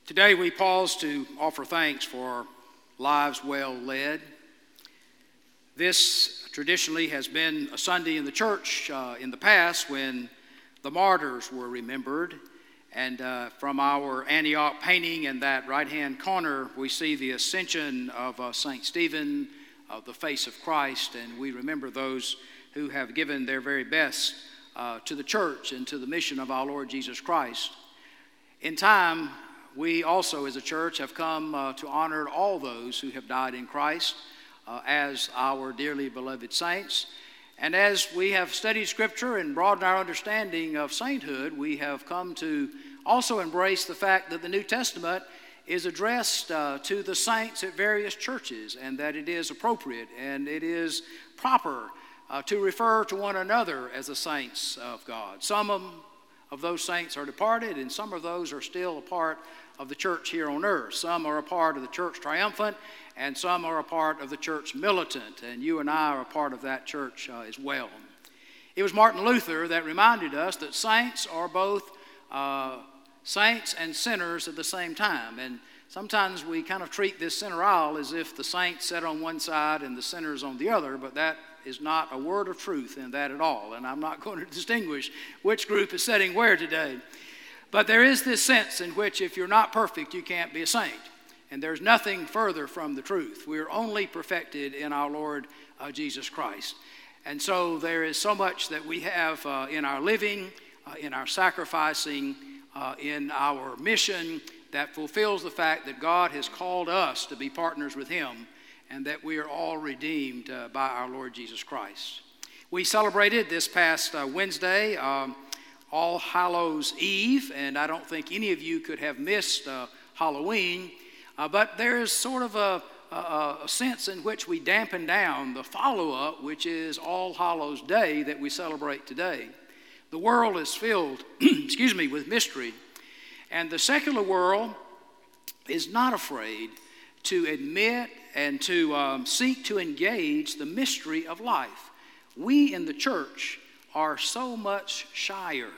Today we pause to offer thanks for lives well led. This traditionally has been a Sunday in the church in the past when the martyrs were remembered. And from our Antioch painting in that right-hand corner, we see the ascension of St. Stephen, of the face of Christ, and we remember those who have given their very best to the church and to the mission of our Lord Jesus Christ. In time, we also as a church have come to honor all those who have died in Christ as our dearly beloved saints. And as we have studied Scripture and broadened our understanding of sainthood, we have come to also embrace the fact that the New Testament is addressed to the saints at various churches, and that it is appropriate and it is proper to refer to one another as the saints of God. Some of those saints are departed, and some of those are still a part of the church here on earth. Some are a part of the church triumphant, and some are a part of the church militant, and you and I are a part of that church as well. It was Martin Luther that reminded us that saints are both saints and sinners at the same time, and sometimes we kind of treat this center aisle as if the saints sat on one side and the sinners on the other, but that is not a word of truth in that at all, and I'm not going to distinguish which group is sitting where today. But there is this sense in which if you're not perfect, you can't be a saint. And there's nothing further from the truth. We're only perfected in our Lord Jesus Christ. And so there is so much that we have in our living, in our sacrificing, in our mission that fulfills the fact that God has called us to be partners with Him and that we are all redeemed by our Lord Jesus Christ. We celebrated this past Wednesday All Hallows Eve, and I don't think any of you could have missed Halloween, but there is sort of a sense in which we dampen down the follow-up, which is All Hallows Day that we celebrate today. The world is filled, with mystery, and the secular world is not afraid to admit and to seek to engage the mystery of life. We in the church are so much shyer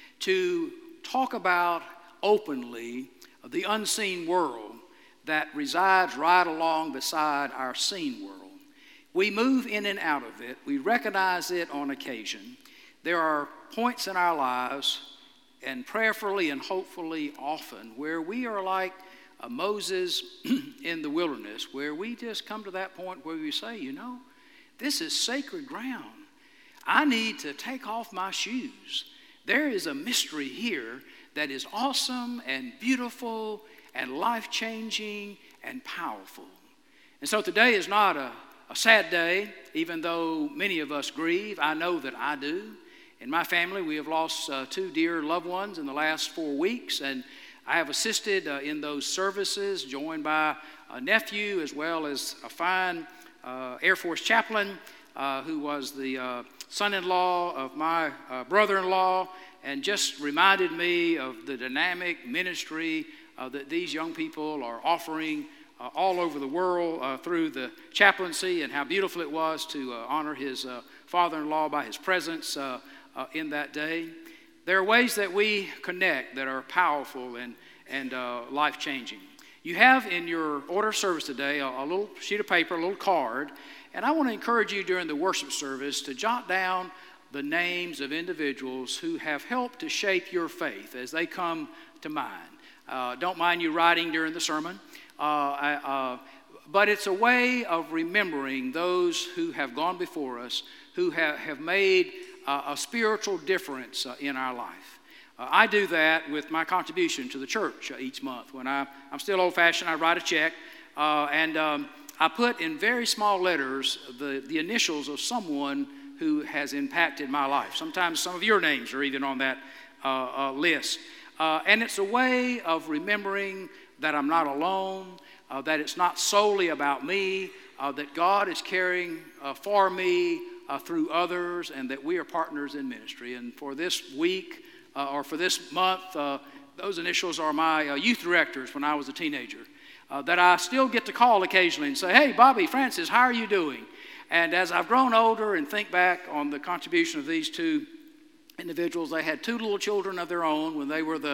to talk about openly the unseen world that resides right along beside our seen world. We move in and out of it. We recognize it on occasion. There are points in our lives, and prayerfully and hopefully often, where we are like Moses in the wilderness, where we just come to that point where we say, this is sacred ground. I need to take off my shoes. There is a mystery here that is awesome and beautiful and life-changing and powerful. And so today is not a sad day, even though many of us grieve. I know that I do. In my family, we have lost two dear loved ones in the last 4 weeks, and I have assisted in those services, joined by a nephew as well as a fine Air Force chaplain who was the son-in-law of my brother-in-law, and just reminded me of the dynamic ministry that these young people are offering all over the world through the chaplaincy, and how beautiful it was to honor his father-in-law by his presence in that day. There are ways that we connect that are powerful and life-changing. You have in your order of service today a little sheet of paper, a little card, and I want to encourage you during the worship service to jot down the names of individuals who have helped to shape your faith as they come to mind. Don't mind you writing during the sermon, but it's a way of remembering those who have gone before us, who have made a spiritual difference in our life. I do that with my contribution to the church each month. When I'm still old-fashioned, I write a check, and I put in very small letters the initials of someone who has impacted my life. Sometimes some of your names are even on that list. And it's a way of remembering that I'm not alone, that it's not solely about me, that God is caring for me through others, and that we are partners in ministry. And for this week, or for this month, those initials are my youth directors when I was a teenager, that I still get to call occasionally and say, hey, Bobby, Francis, how are you doing? And as I've grown older and think back on the contribution of these two individuals, they had two little children of their own when they were the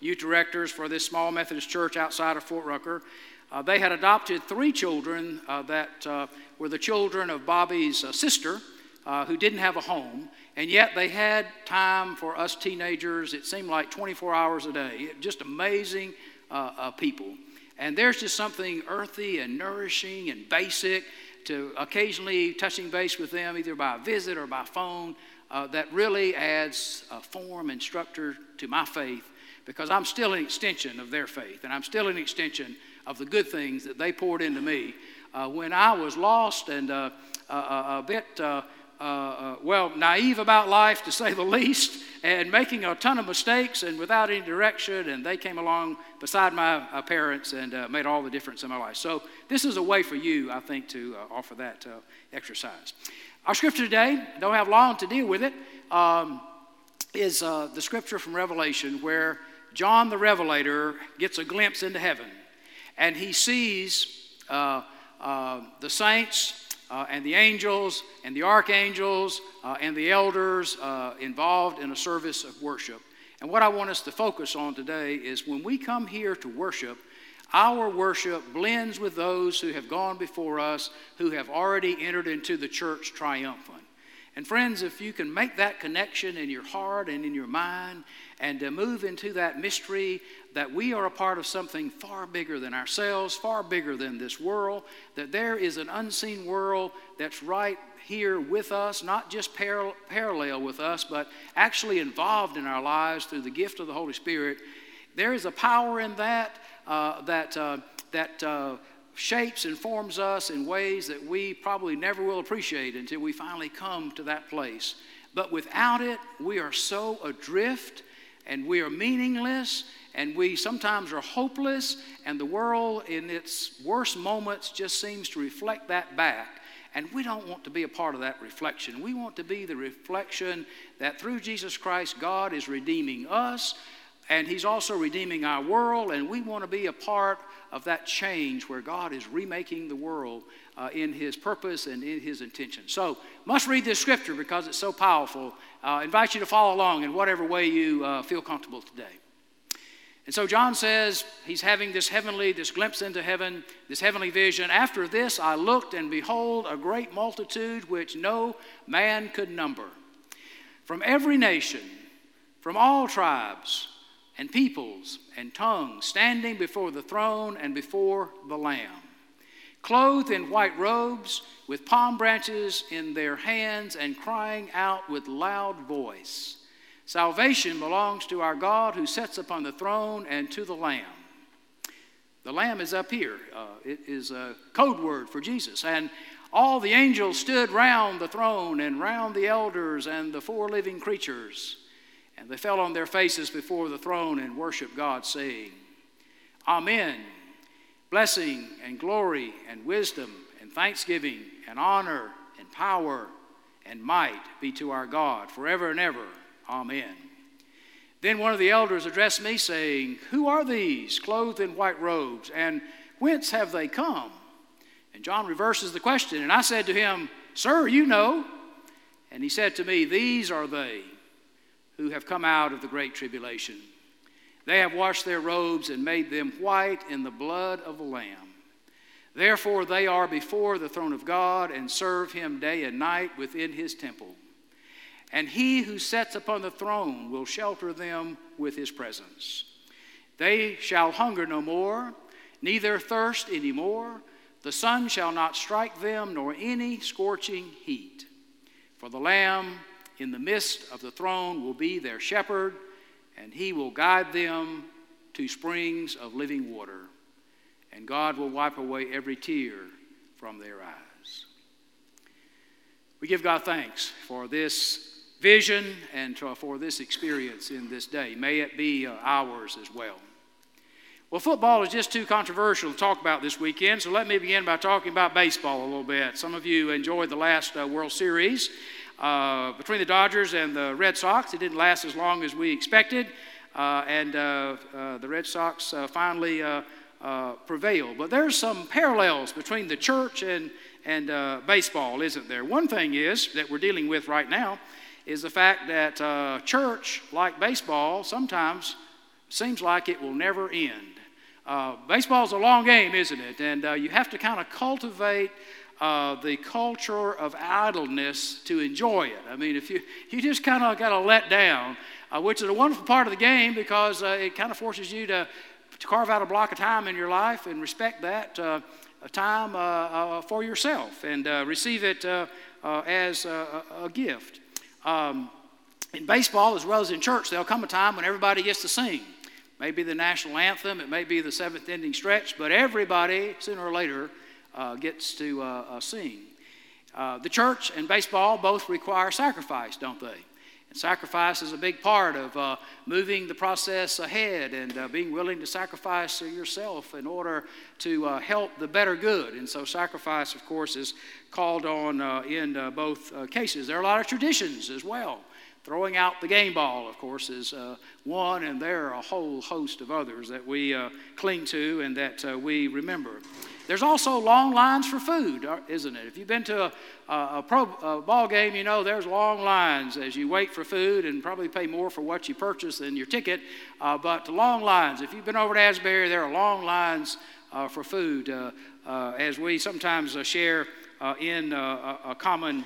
youth directors for this small Methodist church outside of Fort Rucker. They had adopted 3 children that were the children of Bobby's sister, who didn't have a home, and yet they had time for us teenagers. It seemed like 24 hours a day. Just amazing people. And there's just something earthy and nourishing and basic to occasionally touching base with them, either by visit or by phone, that really adds form and structure to my faith, because I'm still an extension of their faith, and I'm still an extension of the good things that they poured into me when I was lost and a bit naive about life, to say the least, and making a ton of mistakes and without any direction, and they came along beside my parents and made all the difference in my life. So this is a way for you, I think, to offer that exercise. Our scripture today, don't have long to deal with it, is the scripture from Revelation, where John the Revelator gets a glimpse into heaven, and he sees the saints and the angels and the archangels and the elders involved in a service of worship. And what I want us to focus on today is when we come here to worship, our worship blends with those who have gone before us, who have already entered into the church triumphant. And friends, if you can make that connection in your heart and in your mind and move into that mystery that we are a part of something far bigger than ourselves, far bigger than this world, that there is an unseen world that's right here with us, not just parallel with us, but actually involved in our lives through the gift of the Holy Spirit, there is a power in that that shapes and forms us in ways that we probably never will appreciate until we finally come to that place. But without it, we are so adrift, and we are meaningless, and we sometimes are hopeless, and the world in its worst moments just seems to reflect that back. And we don't want to be a part of that reflection. We want to be the reflection that through Jesus Christ, God is redeeming us, and He's also redeeming our world, and we want to be a part of that change where God is remaking the world in His purpose and in His intention. So, must read this scripture because it's so powerful. I invite you to follow along in whatever way you feel comfortable today. And so John says he's having this glimpse into heaven, this heavenly vision. After this I looked, and behold, a great multitude which no man could number, from every nation, from all tribes and peoples and tongues, standing before the throne and before the Lamb, clothed in white robes, with palm branches in their hands, and crying out with loud voice, "Salvation belongs to our God who sits upon the throne and to the Lamb." The Lamb is up here. It is a code word for Jesus. And all the angels stood round the throne and round the elders and the 4 living creatures. And they fell on their faces before the throne and worshiped God, saying, "Amen. Blessing and glory and wisdom and thanksgiving and honor and power and might be to our God forever and ever. Amen." Then one of the elders addressed me, saying, "Who are these clothed in white robes, and whence have they come?" And John reverses the question, and I said to him, "Sir, you know." And he said to me, "These are they who have come out of the great tribulation. They have washed their robes and made them white in the blood of the Lamb. Therefore they are before the throne of God, and serve Him day and night within His temple. And He who sits upon the throne will shelter them with His presence. They shall hunger no more, neither thirst any more. The sun shall not strike them, nor any scorching heat. For the Lamb in the midst of the throne will be their shepherd, and He will guide them to springs of living water. And God will wipe away every tear from their eyes." We give God thanks for this vision and for this experience in this day. May it be ours as well. Well, football is just too controversial to talk about this weekend, so let me begin by talking about baseball a little bit. Some of you enjoyed the last World Series between the Dodgers and the Red Sox. It didn't last as long as we expected, and the Red Sox finally prevailed. But there's some parallels between the church and baseball, isn't there? One thing is that we're dealing with right now is the fact that church, like baseball, sometimes seems like it will never end. Baseball's a long game, isn't it? And you have to kind of cultivate the culture of idleness to enjoy it. I mean, if you just kind of got to let down, which is a wonderful part of the game because it kind of forces you to carve out a block of time in your life and respect that time for yourself and receive it as a gift. In baseball, as well as in church, there'll come a time when everybody gets to sing. Maybe the national anthem, it may be the seventh inning stretch, but everybody, sooner or later, gets to sing. The church and baseball both require sacrifice, don't they? And sacrifice is a big part of moving the process ahead and being willing to sacrifice yourself in order to help the better good. And so sacrifice, of course, is called on in both cases. There are a lot of traditions as well. Throwing out the game ball, of course, is one, and there are a whole host of others that we cling to and that we remember. There's also long lines for food, isn't it? If you've been to a ball game, you know there's long lines as you wait for food and probably pay more for what you purchase than your ticket. But long lines. If you've been over to Asbury, there are long lines for food as we sometimes share in a common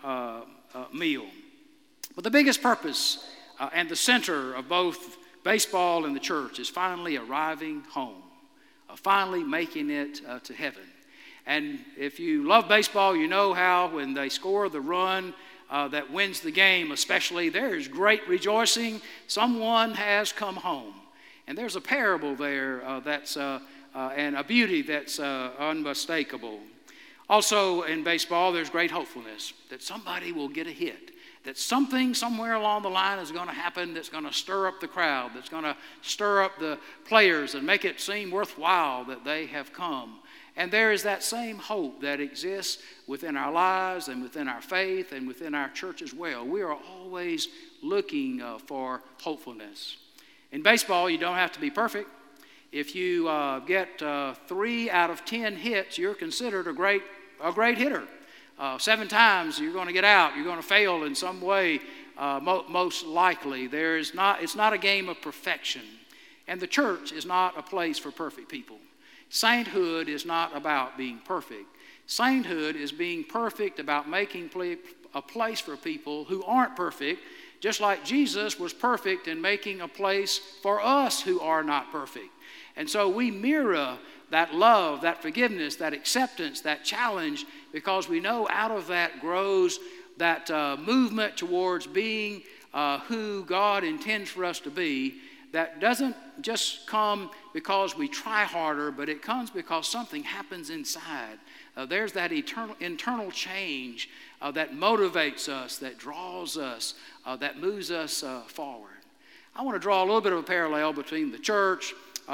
meal. But the biggest purpose and the center of both baseball and the church is finally arriving home, finally making it to heaven. And if you love baseball, you know how when they score the run that wins the game especially, there is great rejoicing. Someone has come home. And there's a parable there that's and a beauty that's unmistakable. Also in baseball, there's great hopefulness that somebody will get a hit. That something somewhere along the line is going to happen that's going to stir up the crowd, that's going to stir up the players and make it seem worthwhile that they have come. And there is that same hope that exists within our lives and within our faith and within our church as well. We are always looking for hopefulness. In baseball, you don't have to be perfect. If you get 3 out of 10 hits, you're considered a great hitter. 7 times you're going to get out. You're going to fail in some way, most likely. It's not a game of perfection. And the church is not a place for perfect people. Sainthood is not about being perfect. Sainthood is being perfect about making a place for people who aren't perfect, just like Jesus was perfect in making a place for us who are not perfect. And so we mirror that love, that forgiveness, that acceptance, that challenge, because we know out of that grows that movement towards being who God intends for us to be. That doesn't just come because we try harder, but it comes because something happens inside. There's that internal change that motivates us, that draws us, that moves us forward. I want to draw a little bit of a parallel between the church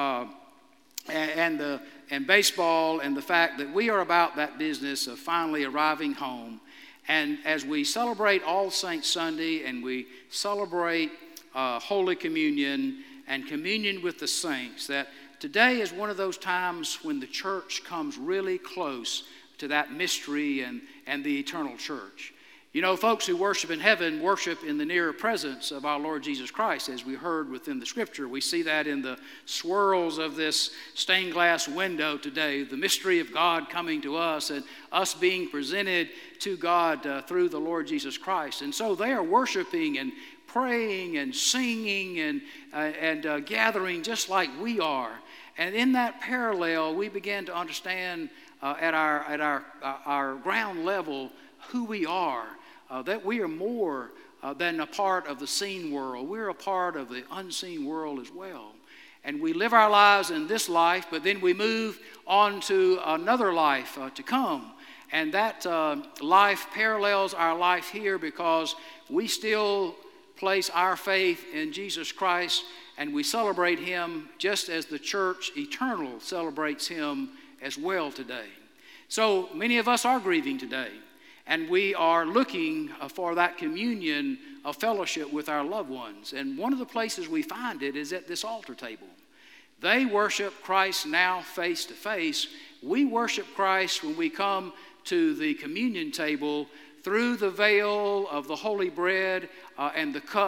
and baseball and the fact that we are about that business of finally arriving home. And as we celebrate All Saints Sunday and we celebrate Holy Communion and communion with the saints, that today is one of those times when the church comes really close to that mystery and the eternal church. You know, folks who worship in heaven worship in the near presence of our Lord Jesus Christ, as we heard within the Scripture. We see that in the swirls of this stained glass window today, the mystery of God coming to us and us being presented to God through the Lord Jesus Christ. And so they are worshiping and praying and singing and gathering just like we are. And in that parallel, we begin to understand at our ground level who we are. That we are more than a part of the seen world. We're a part of the unseen world as well. And we live our lives in this life, but then we move on to another life to come. And that life parallels our life here because we still place our faith in Jesus Christ and we celebrate Him just as the church eternal celebrates Him as well today. So many of us are grieving today. And we are looking for that communion of fellowship with our loved ones. And one of the places we find it is at this altar table. They worship Christ now face to face. We worship Christ when we come to the communion table through the veil of the holy bread and the cup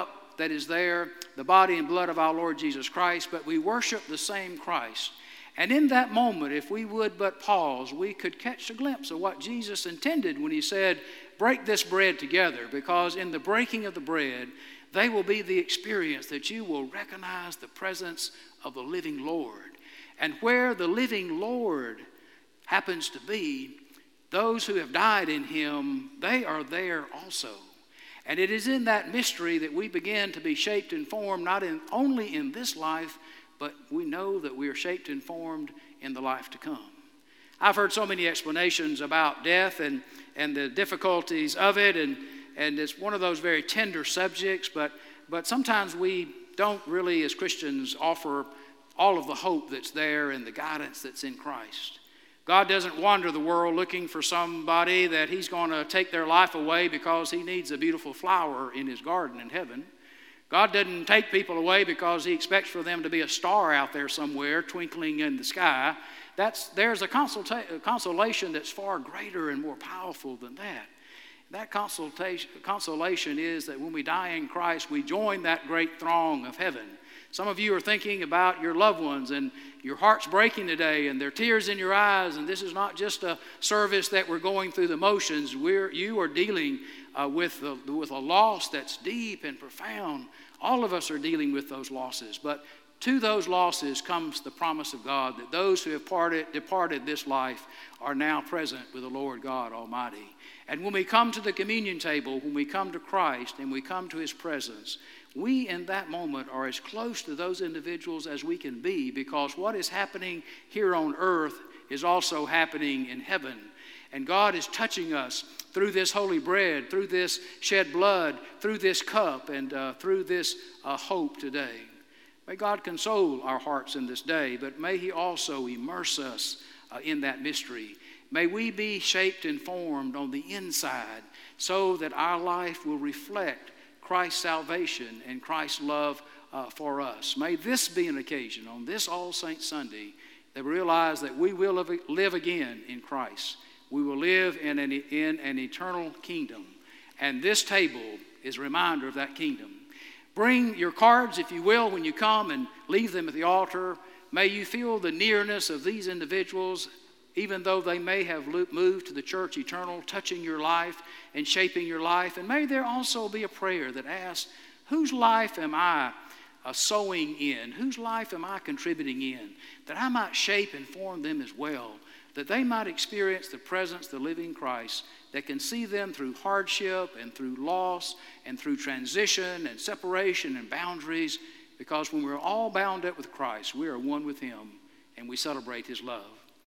that is there, the body and blood of our Lord Jesus Christ, but we worship the same Christ. And in that moment, if we would but pause, we could catch a glimpse of what Jesus intended when he said, break this bread together, because in the breaking of the bread, they will be the experience that you will recognize the presence of the living Lord. And where the living Lord happens to be, those who have died in him, they are there also. And it is in that mystery that we begin to be shaped and formed, not only in this life, but we know that we are shaped and formed in the life to come. I've heard so many explanations about death and the difficulties of it, and it's one of those very tender subjects, but sometimes we don't really, as Christians, offer all of the hope that's there and the guidance that's in Christ. God doesn't wander the world looking for somebody that he's going to take their life away because he needs a beautiful flower in his garden in heaven. God doesn't take people away because he expects for them to be a star out there somewhere twinkling in the sky. There's a consolation that's far greater and more powerful than that. That consolation is that when we die in Christ, we join that great throng of heaven. Some of you are thinking about your loved ones, and your heart's breaking today, and there are tears in your eyes, and this is not just a service that we're going through the motions. You are dealing with a loss that's deep and profound. All of us are dealing with those losses, but to those losses comes the promise of God that those who have departed this life are now present with the Lord God Almighty. And when we come to the communion table, when we come to Christ and we come to his presence, we in that moment are as close to those individuals as we can be, because what is happening here on earth is also happening in heaven. And God is touching us through this holy bread, through this shed blood, through this cup, and through this hope today. May God console our hearts in this day, but may he also immerse us in that mystery. May we be shaped and formed on the inside so that our life will reflect Christ's salvation and Christ's love for us. May this be an occasion on this All Saints Sunday that we realize that we will live again in Christ. We will live in an eternal kingdom. And this table is a reminder of that kingdom. Bring your cards, if you will, when you come, and leave them at the altar. May you feel the nearness of these individuals, even though they may have moved to the church eternal, touching your life and shaping your life. And may there also be a prayer that asks, whose life am I sowing in? Whose life am I contributing in? That I might shape and form them as well, that they might experience the presence of the living Christ that can see them through hardship and through loss and through transition and separation and boundaries, because when we're all bound up with Christ, we are one with him and we celebrate his love.